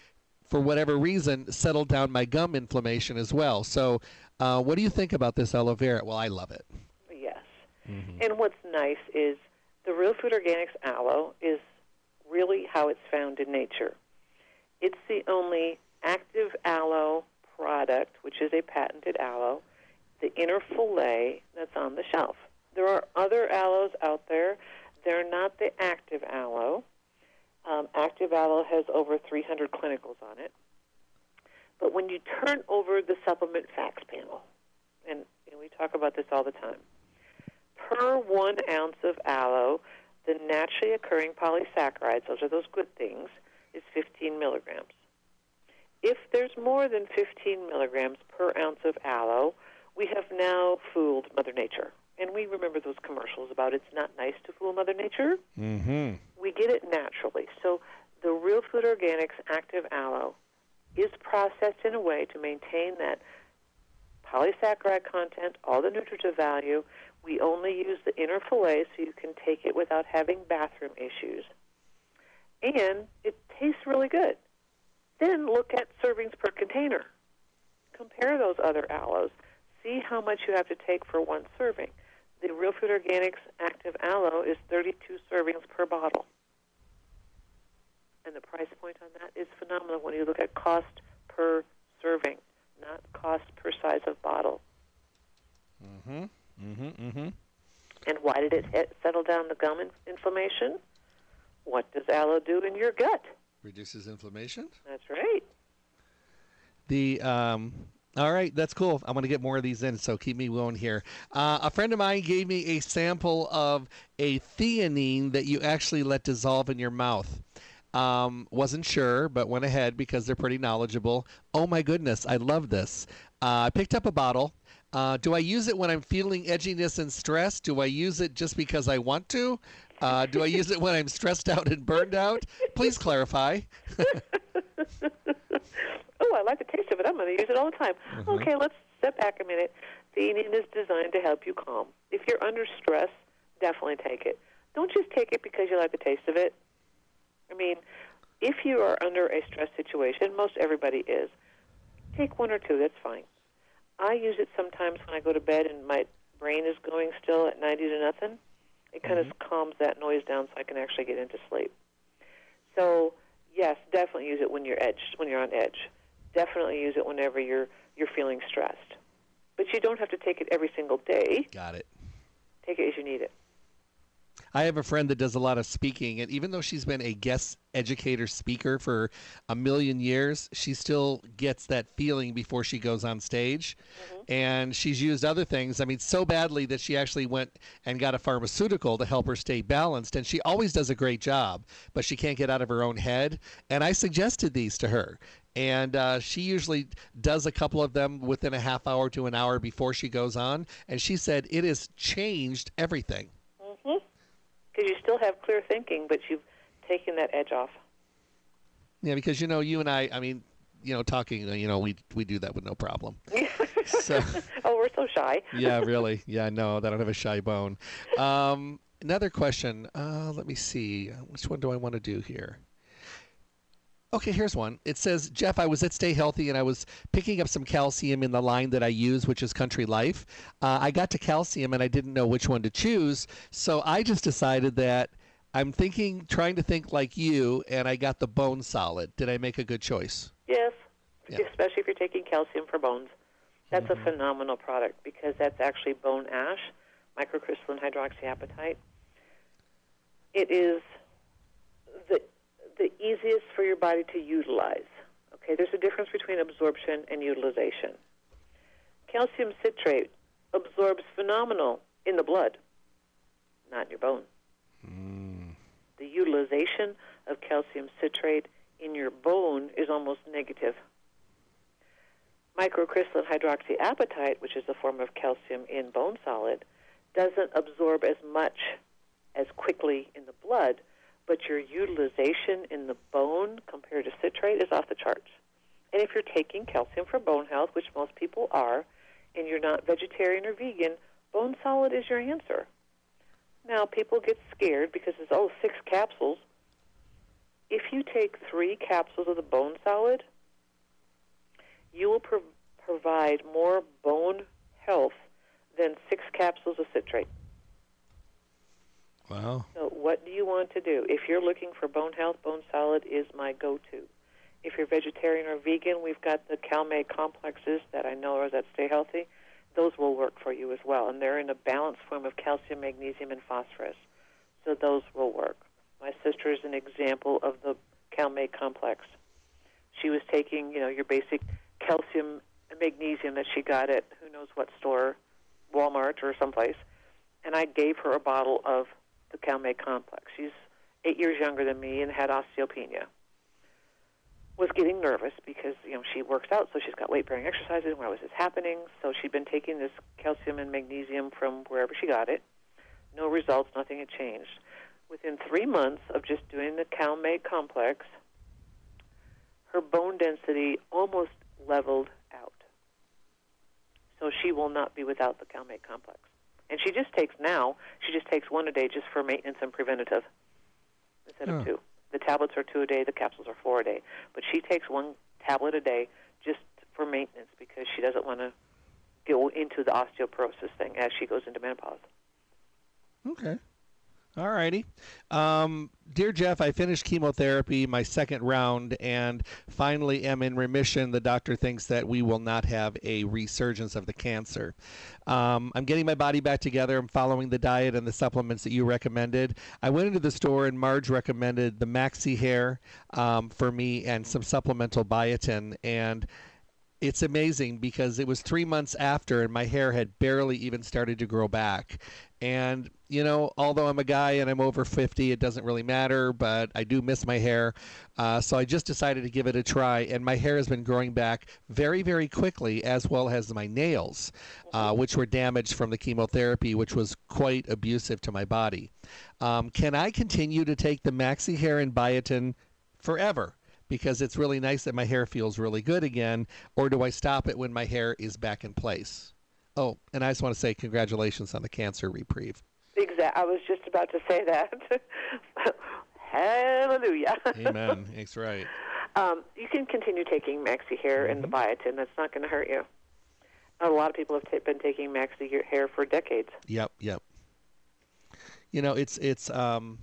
for whatever reason, settled down my gum inflammation as well. So uh, what do you think about this aloe vera? Well, I love it. Yes. Mm-hmm. And what's nice is the Real Food Organics aloe is really how it's found in nature. It's the only active aloe product, which is a patented aloe, the inner fillet that's on the shelf. There are other aloes out there. They're not the active aloe. Um, active aloe has over three hundred clinicals on it. But when you turn over the supplement facts panel, and, and we talk about this all the time, per one ounce of aloe, the naturally occurring polysaccharides, those are those good things, is fifteen milligrams. If there's more than fifteen milligrams per ounce of aloe, we have now fooled Mother Nature. And we remember those commercials about it's not nice to fool Mother Nature. Mm-hmm. We get it naturally. So the Real Food Organics active aloe is processed in a way to maintain that polysaccharide content, all the nutritive value. We only use the inner fillet so you can take it without having bathroom issues. And it tastes really good. Then look at servings per container. Compare those other aloes. See how much you have to take for one serving. The Real Food Organics active aloe is thirty-two servings per bottle. And the price point on that is phenomenal when you look at cost per serving, not cost per size of bottle. Mm-hmm. Mm-hmm. Mm-hmm. And why did it hit, settle down the gum in, inflammation? What does aloe do in your gut? Reduces inflammation? That's right. The um all right, that's cool. I'm going to get more of these in, so keep me going here. Uh, a friend of mine gave me a sample of a theanine that you actually let dissolve in your mouth. Um, wasn't sure, but went ahead because they're pretty knowledgeable. Oh, my goodness, I love this. Uh, I picked up a bottle. Uh, do I use it when I'm feeling edginess and stress? Do I use it just because I want to? Uh, do I use it when I'm stressed out and burned out? Please clarify. Oh, I like the taste of it. I'm going to use it all the time. Mm-hmm. Okay, let's step back a minute. Theanine is designed to help you calm. If you're under stress, definitely take it. Don't just take it because you like the taste of it. I mean, if you are under a stress situation, most everybody is, take one or two. That's fine. I use it sometimes when I go to bed and my brain is going still at ninety to nothing. It kind mm-hmm. of calms that noise down so I can actually get into sleep. So, yes, definitely use it when you're edged, when you're on edge. Definitely use it whenever you're you're feeling stressed. But you don't have to take it every single day. Got it. Take it as you need it. I have a friend that does a lot of speaking, and even though she's been a guest educator speaker for a million years, she still gets that feeling before she goes on stage. Mm-hmm. And she's used other things, I mean, so badly that she actually went and got a pharmaceutical to help her stay balanced. And she always does a great job, but she can't get out of her own head. And I suggested these to her. And uh, she usually does a couple of them within a half hour to an hour before she goes on. And she said it has changed everything. Mm-hmm. Because you still have clear thinking, but you've taken that edge off. Yeah, because, you know, you and I, I mean, you know, talking, you know, we we do that with no problem. So, oh, we're so shy. Yeah, really. Yeah, no, I don't have a shy bone. Um, another question. Uh, let me see. Which one do I want to do here? Okay, here's one. It says, Jeff, I was at Stay Healthy, and I was picking up some calcium in the line that I use, which is Country Life. Uh, I got to calcium, and I didn't know which one to choose, so I just decided that I'm thinking, trying to think like you, and I got the Bone Solid. Did I make a good choice? Yes, yeah. Especially if you're taking calcium for bones. That's mm-hmm. a phenomenal product because that's actually bone ash, microcrystalline hydroxyapatite. It is the the easiest for your body to utilize. Okay, there's a difference between absorption and utilization. Calcium citrate absorbs phenomenal in the blood, not in your bone. Mm. The utilization of calcium citrate in your bone is almost negative. Microcrystalline hydroxyapatite, which is a form of calcium in bone solid, doesn't absorb as much as quickly in the blood, but your utilization in the bone compared to citrate is off the charts. And if you're taking calcium for bone health, which most people are, and you're not vegetarian or vegan, bone solid is your answer. Now, people get scared because it's, oh, six capsules. If you take three capsules of the bone solid, pro- provide more bone health than six capsules of citrate. Wow. So what do you want to do? If you're looking for bone health, Bone Solid is my go-to. If you're vegetarian or vegan, we've got the CalMag complexes that I know are that Stay Healthy. Those will work for you as well, and they're in a balanced form of calcium, magnesium, and phosphorus. So those will work. My sister is an example of the CalMag complex. She was taking, you know, your basic calcium and magnesium that she got at who knows what store, Walmart or someplace, and I gave her a bottle of the CalMag complex. She's eight years younger than me and had osteopenia. Was getting nervous because, you know, she works out, so she's got weight-bearing exercises. Why was this happening? So she'd been taking this calcium and magnesium from wherever she got it. No results, nothing had changed. Within three months of just doing the CalMag complex, her bone density almost leveled out. So she will not be without the CalMag complex. And she just takes now, she just takes one a day just for maintenance and preventative instead Oh. of two. The tablets are two a day, the capsules are four a day. But she takes one tablet a day just for maintenance because she doesn't want to go into the osteoporosis thing as she goes into menopause. Okay. All righty. Um, dear Jeff, I finished chemotherapy, my second round, and finally am in remission. The doctor thinks that we will not have a resurgence of the cancer. Um, I'm getting my body back together. I'm following the diet and the supplements that you recommended. I went into the store and Marge recommended the Maxi Hair um, for me and some supplemental biotin, and it's amazing because it was three months after and my hair had barely even started to grow back. And, you know, although I'm a guy and I'm over fifty, it doesn't really matter, but I do miss my hair. Uh, so I just decided to give it a try, and my hair has been growing back very, very quickly, as well as my nails, uh, which were damaged from the chemotherapy, which was quite abusive to my body. Um, can I continue to take the Maxi Hair and biotin forever? Because it's really nice that my hair feels really good again, or do I stop it when my hair is back in place? Oh, and I just want to say congratulations on the cancer reprieve. Exactly. I was just about to say that. Hallelujah. Amen. That's right. Um, you can continue taking Maxi Hair Mm-hmm. and the biotin. That's not going to hurt you. A lot of people have t- been taking Maxi Hair for decades. Yep, yep. You know, it's it's um,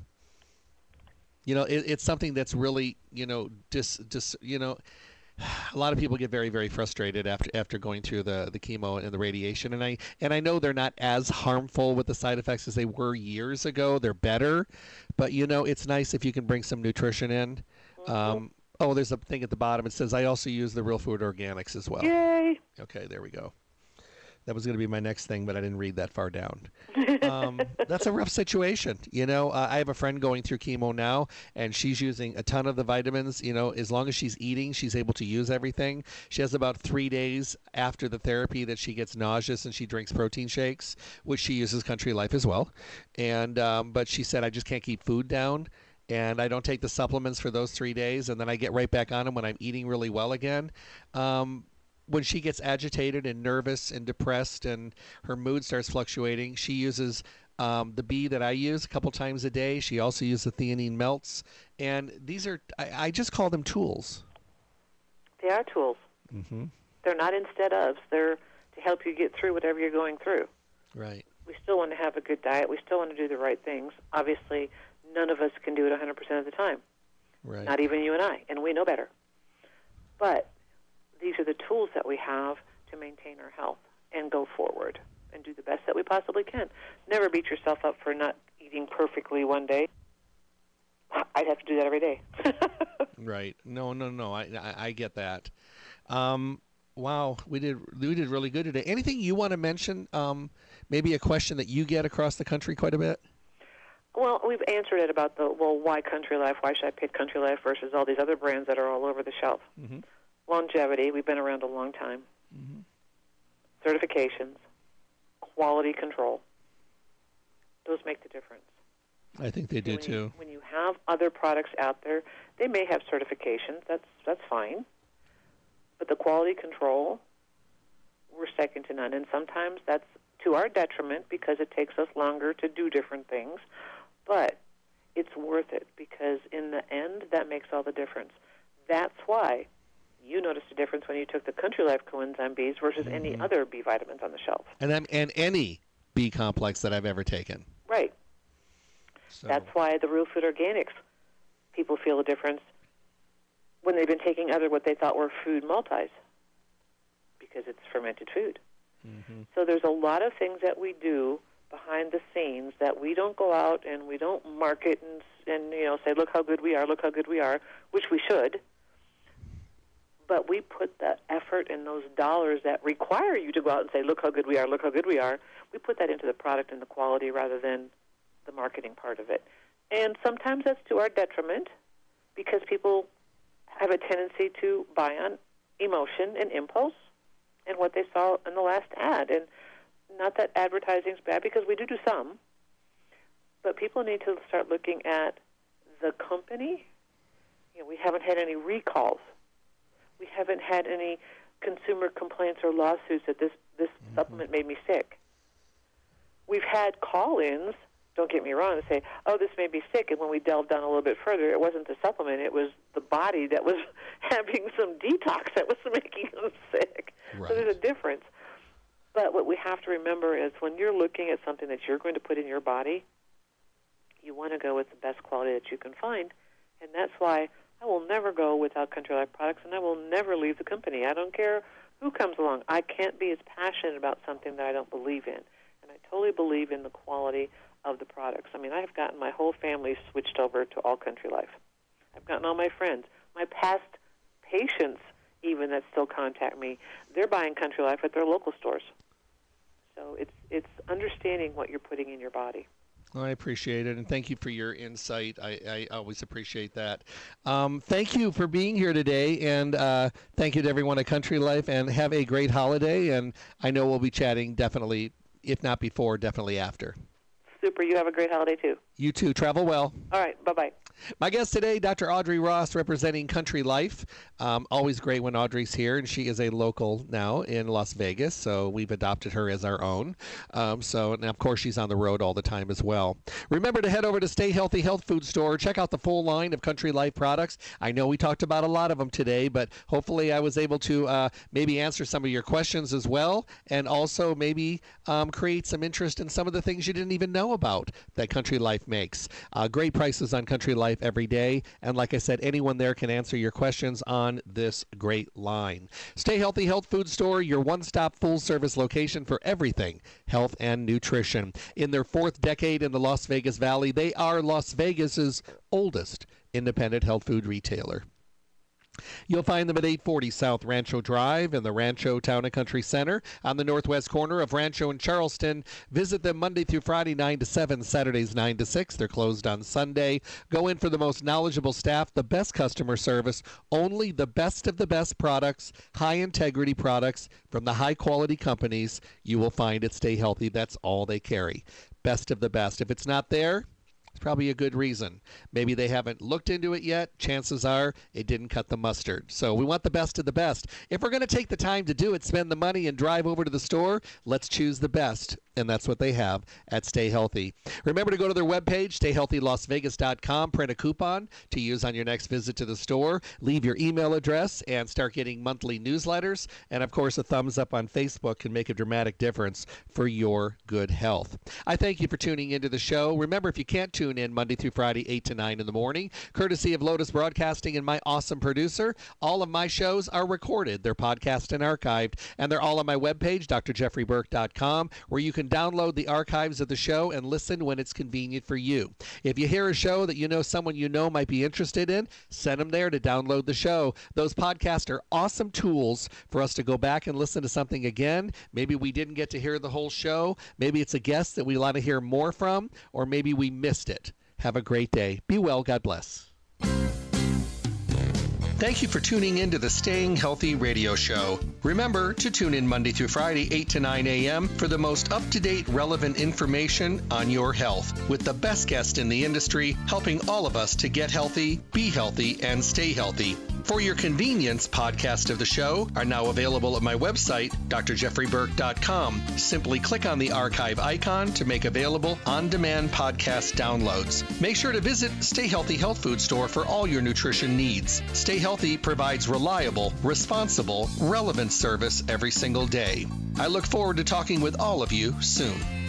you know, it, it's something that's really, you know, dis dis you know. A lot of people get very, very frustrated after after going through the, the chemo and the radiation, and I and I know they're not as harmful with the side effects as they were years ago. They're better, but you know it's nice if you can bring some nutrition in. Mm-hmm. Um, oh, there's a thing at the bottom. It says I also use the Real Food Organics as well. Yay! Okay, there we go. That was going to be my next thing, but I didn't read that far down. Um, that's a rough situation. You know, uh, I have a friend going through chemo now, and she's using a ton of the vitamins. You know, as long as she's eating, she's able to use everything. She has about three days after the therapy that she gets nauseous, and she drinks protein shakes, which she uses Country Life as well. And um, but she said, I just can't keep food down. And I don't take the supplements for those three days, and then I get right back on them when I'm eating really well again. Um, when she gets agitated and nervous and depressed and her mood starts fluctuating, she uses um, the bee that I use a couple times a day. She also uses the theanine melts. And these are, I, I just call them tools. They are tools. Mm-hmm. They're not instead ofs. They're to help you get through whatever you're going through. Right. We still want to have a good diet. We still want to do the right things. Obviously, none of us can do it one hundred percent of the time. Right. Not even you and I, and we know better. But these are the tools that we have to maintain our health and go forward and do the best that we possibly can. Never beat yourself up for not eating perfectly one day. I'd have to do that every day. Right. No, no, no. I, I, I get that. Um, wow, we did we did really good today. Anything you want to mention? Um, maybe a question that you get across the country quite a bit? Well, we've answered it about the, well, why Country Life? Why should I pick Country Life versus all these other brands that are all over the shelf? Mm-hmm. Longevity, we've been around a long time. Mm-hmm. Certifications, quality control. Those make the difference. I think they do when too. You, when you have other products out there, they may have certifications. That's that's fine. But the quality control, we're second to none. And sometimes that's to our detriment because it takes us longer to do different things. But it's worth it because in the end, that makes all the difference. That's why you noticed a difference when you took the Country Life Coenzyme Bs versus mm-hmm. any other B vitamins on the shelf. And I'm, and any B complex that I've ever taken. Right. So. That's why the Real Food Organics, people feel a difference when they've been taking other what they thought were food multis, because it's fermented food. Mm-hmm. So there's a lot of things that we do behind the scenes that we don't go out and we don't market and, and you know say, look how good we are, look how good we are, which we should. But we put that effort and those dollars that require you to go out and say, look how good we are, look how good we are, we put that into the product and the quality rather than the marketing part of it. And sometimes that's to our detriment because people have a tendency to buy on emotion and impulse and what they saw in the last ad. And not that advertising is bad, because we do do some, but people need to start looking at the company. You know, we haven't had any recalls. We haven't had any consumer complaints or lawsuits that this, this mm-hmm. supplement made me sick. We've had call-ins, don't get me wrong, to say, oh, this made me sick, and when we delved down a little bit further, it wasn't the supplement, it was the body that was having some detox that was making them sick. Right. So there's a difference. But what we have to remember is when you're looking at something that you're going to put in your body, you want to go with the best quality that you can find, and that's why I will never go without Country Life products, and I will never leave the company. I don't care who comes along. I can't be as passionate about something that I don't believe in, and I totally believe in the quality of the products. I mean, I've gotten my whole family switched over to all Country Life. I've gotten all my friends, my past patients even that still contact me. They're buying Country Life at their local stores. So it's it's understanding what you're putting in your body. I appreciate it, and thank you for your insight. I, I always appreciate that. Um, thank you for being here today, and uh, thank you to everyone at Country Life, and have a great holiday, and I know we'll be chatting definitely, if not before, definitely after. Super. You have a great holiday, too. You too. Travel well. All right. Bye-bye. My guest today, Doctor Audrey Ross, representing Country Life. Um, always great when Audrey's here, and she is a local now in Las Vegas, so we've adopted her as our own. Um, so, and of course, she's on the road all the time as well. Remember to head over to Stay Healthy Health Food Store. Check out the full line of Country Life products. I know we talked about a lot of them today, but hopefully I was able to uh, maybe answer some of your questions as well, and also maybe um, create some interest in some of the things you didn't even know about that Country Life makes. Uh, great prices on Country Life every day, and like I said, anyone there can answer your questions on this great line. Stay Healthy Health Food Store, your one-stop full-service location for everything health and nutrition. In their fourth decade in the Las Vegas Valley, they are Las Vegas's oldest independent health food retailer. You'll find them at eight forty South Rancho Drive in the Rancho Town and Country Center on the northwest corner of Rancho and Charleston. Visit them Monday through Friday, nine to seven, Saturdays, nine to six. They're closed on Sunday. Go in for the most knowledgeable staff, the best customer service, only the best of the best products, high-integrity products from the high-quality companies you will find at Stay Healthy. That's all they carry. Best of the best. If it's not there, it's probably a good reason. Maybe they haven't looked into it yet. Chances are it didn't cut the mustard. So we want the best of the best. If we're going to take the time to do it, spend the money, and drive over to the store, let's choose the best. And that's what they have at Stay Healthy. Remember to go to their webpage, stay healthy las vegas dot com, print a coupon to use on your next visit to the store, leave your email address, and start getting monthly newsletters. And, of course, a thumbs up on Facebook can make a dramatic difference for your good health. I thank you for tuning into the show. Remember, if you can't tune in Monday through Friday, eight to nine in the morning, courtesy of Lotus Broadcasting and my awesome producer, all of my shows are recorded. They're podcast and archived, and they're all on my webpage, d r jeffrey burke dot com, where you can download the archives of the show and listen when it's convenient for you. If you hear a show that you know someone you know might be interested in, send them there to download the show. Those podcasts are awesome tools for us to go back and listen to something again. Maybe we didn't get to hear the whole show. Maybe it's a guest that we want to hear more from, or maybe we missed it. Have a great day. Be well. God bless. Thank you for tuning in to the Staying Healthy Radio Show. Remember to tune in Monday through Friday, eight to nine a.m. for the most up-to-date, relevant information on your health with the best guest in the industry, helping all of us to get healthy, be healthy, and stay healthy. For your convenience, podcasts of the show are now available at my website, d r jeffrey burke dot com. Simply click on the archive icon to make available on-demand podcast downloads. Make sure to visit Stay Healthy Health Food Store for all your nutrition needs. Stay Healthy provides reliable, responsible, relevant service every single day. I look forward to talking with all of you soon.